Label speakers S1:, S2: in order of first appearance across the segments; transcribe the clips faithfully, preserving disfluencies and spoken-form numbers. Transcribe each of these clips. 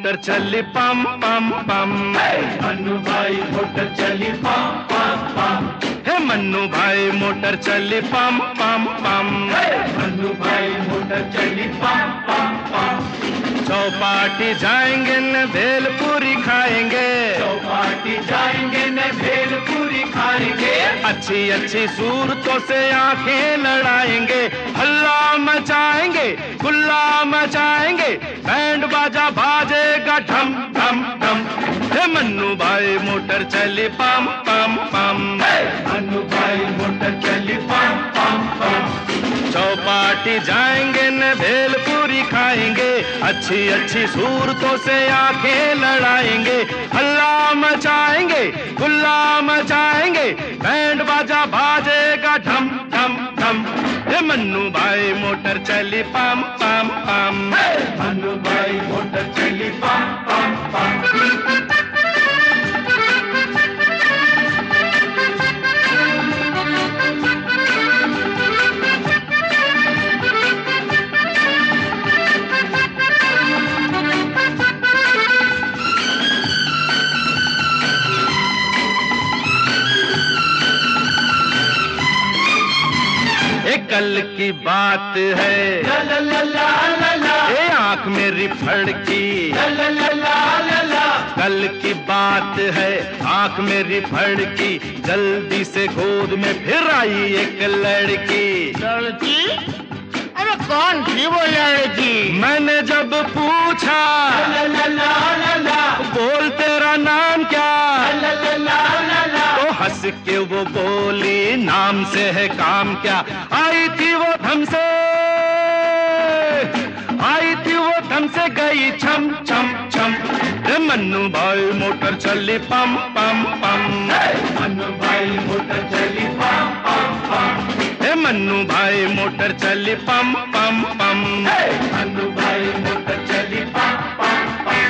S1: Motor चली पम पम पम।
S2: मन्नू भाई मोटर चली पम पम पम।
S1: हे मन्नू भाई मोटर चली पम पम पम।
S2: मन्नू भाई मोटर चली पम पम पम।
S1: चौपाटी जाएंगे न भेलपूरी खाएंगे।
S2: चौपाटी जाएंगे न भेलपूरी खाएंगे।
S1: अच्छी अच्छी सूरतों से आंखें लड़ाएंगे। हल्ला मचाएंगे गुल्ला मचाएंगे। बैंड बाजा बाजेगा ढम ढम ढम। हे मन्नू भाई मोटर चली पम पम पम।
S2: मन्नू भाई मोटर चली पम पम पम।
S1: चौपाटी जाएंगे न भेलपूरी खाएंगे। अच्छी अच्छी सूरतों से आंखें लड़ाएंगे। हल्ला मचाएंगे गुल्ला मचाएंगे। बैंड बाजा बाजेगा ढम ढम ढम। हे मन्नू भाई मोटर चली पम पम पम।
S2: मन्नू भाई मोटर चली पम पम पम।
S1: कल की बात है
S2: ला ला ला ला ला ला।
S1: ए आंख मेरी फड़की
S2: ला ला ला ला ला ला।
S1: कल की बात है आंख मेरी फड़की। जल्दी से गोद में फिर आई एक लड़की।
S3: लड़की? अरे कौन थी वो लड़की?
S1: मैंने जब पूछा
S2: ला ला ला ला ला।
S1: बोल तेरा नाम क्या?
S2: ला ला ला ला ला।
S1: तो हंस के वो बोली नाम से है काम क्या। आई थी वो हमसे आई थी वो हमसे गई छम छम छम। रे मन्नू भाई मोटर चली पम पम पम।
S2: मन्नू भाई मोटर चली पम पम पम।
S1: हे मन्नू भाई मोटर चली पम पम पम।
S2: मन्नू भाई मोटर चली पम पम पम।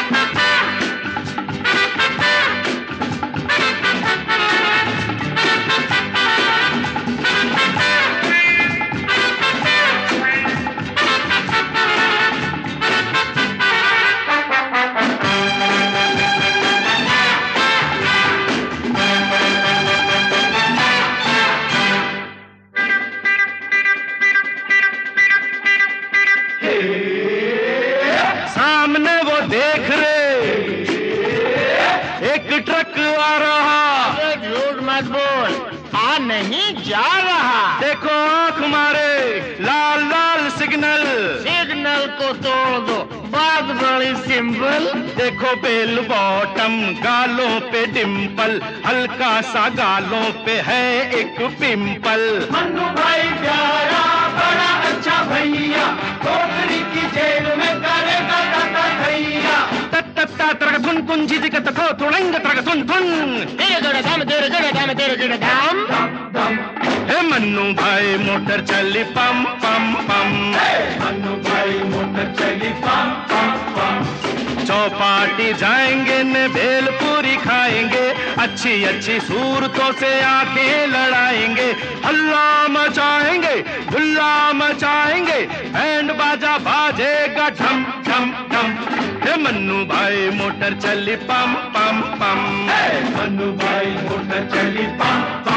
S1: सामने वो देख रे एक ट्रक आ रहा।
S3: अरे झूठ मत बोल, आ नहीं जा रहा।
S1: देखो आंख मारे लाल लाल सिग्नल।
S3: सिग्नल को तोड़ दो, बात बड़ी सिंपल।
S1: देखो बेल बॉटम गालों पे डिंपल। हल्का सा गालों पे है एक पिंपल।
S2: मन्नू भाई प्यारा बड़ा अच्छा भैया। कोठरी की जेल में करेगा दादा भैया।
S1: तत्ता तरग धुन कुन जी का तथो तुड़ंग तरग धुन धुन।
S3: तेरे गड़े दाम तेरे गड़े दाम तेरे गड़े दाम।
S1: हे मन्नू भाई मोटर चली पम पम पम।
S2: मन्नू भाई मोटर चली पम पम पम।
S1: चौपाटी जाएंगे न भेलपूरी खाएंगे। अच्छी अच्छी सूरतों से आंखें लड़ाएंगे। हल्ला मचाएंगे गुल्ला मचाएंगे। बैंड बाजा बाजेगा ढम ढम ढम। हे मन्नू भाई मोटर चली पम पम पम।
S2: मन्नू भाई मोटर चली पम पम।